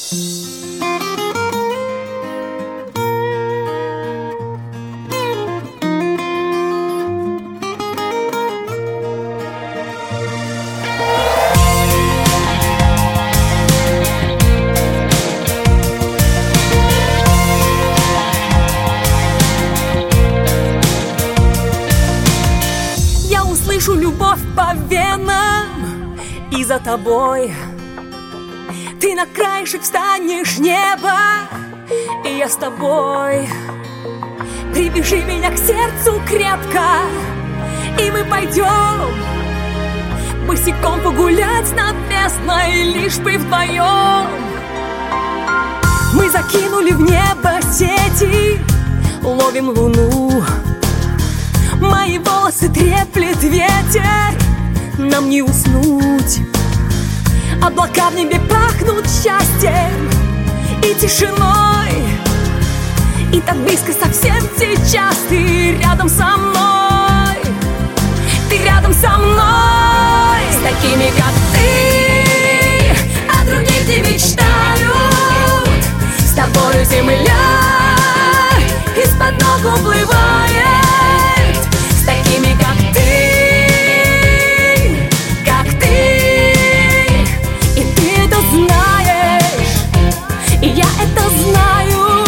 Слышу любовь по венам, и за тобой ты на краешек встанешь неба, и я с тобой. Прибежи меня к сердцу крепко, и мы пойдем босиком погулять над бездной, лишь бы вдвоем. Мы закинули в небо сети, ловим луну. Мои волосы треплет ветер, нам не уснуть. Облака в небе пахнут счастьем и тишиной. И так близко совсем сейчас ты рядом со мной. Ты рядом со мной. С такими, как ты, о других не мечтают. С тобою земля из-под ног уплывает. Такими, как ты, и ты это знаешь, и я это знаю.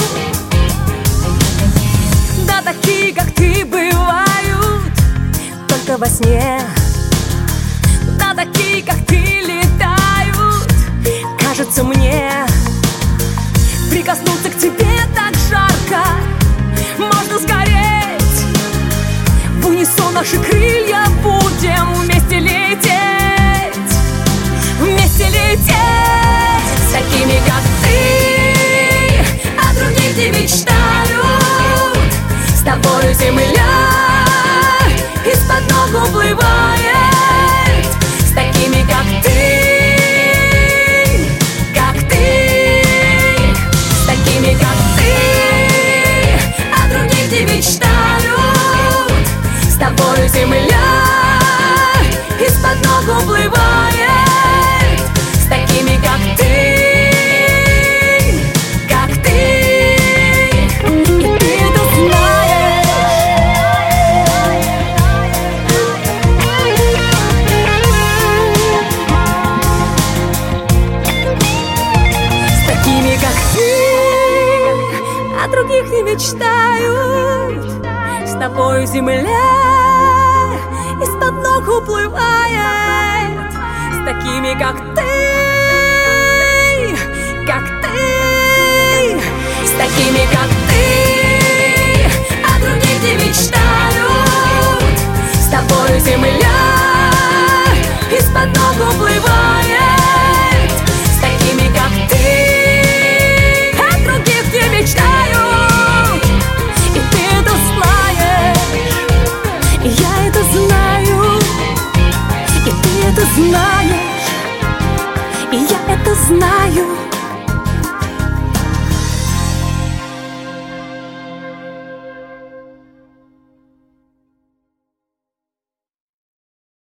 Да, такие, как ты, бывают только во сне. Да, такие, как ты, летают, кажется мне. Прикоснуться к тебе так жарко, можно скорее. В унисон наши крылья, будем вместе лететь. Вместе лететь. С такими, как ты, о других не мечтают. С тобою земля из-под ног уплывает. С такими, как ты, как ты. С такими, как ты, о других не мечтают. С тобою земля из-под ног уплывает. С такими, как ты, как ты. И ты это знаешь. С такими, как ты, о других не мечтают. С тобою земля из-под ног уплывает. С такими, как ты, как ты. С такими, как ты, о других не мечтают. С тобою земля из-под ног уплывает. С такими, как ты, о других не мечтают. И ты это знаешь, и я это знаю. И ты это знаешь, и я это знаю.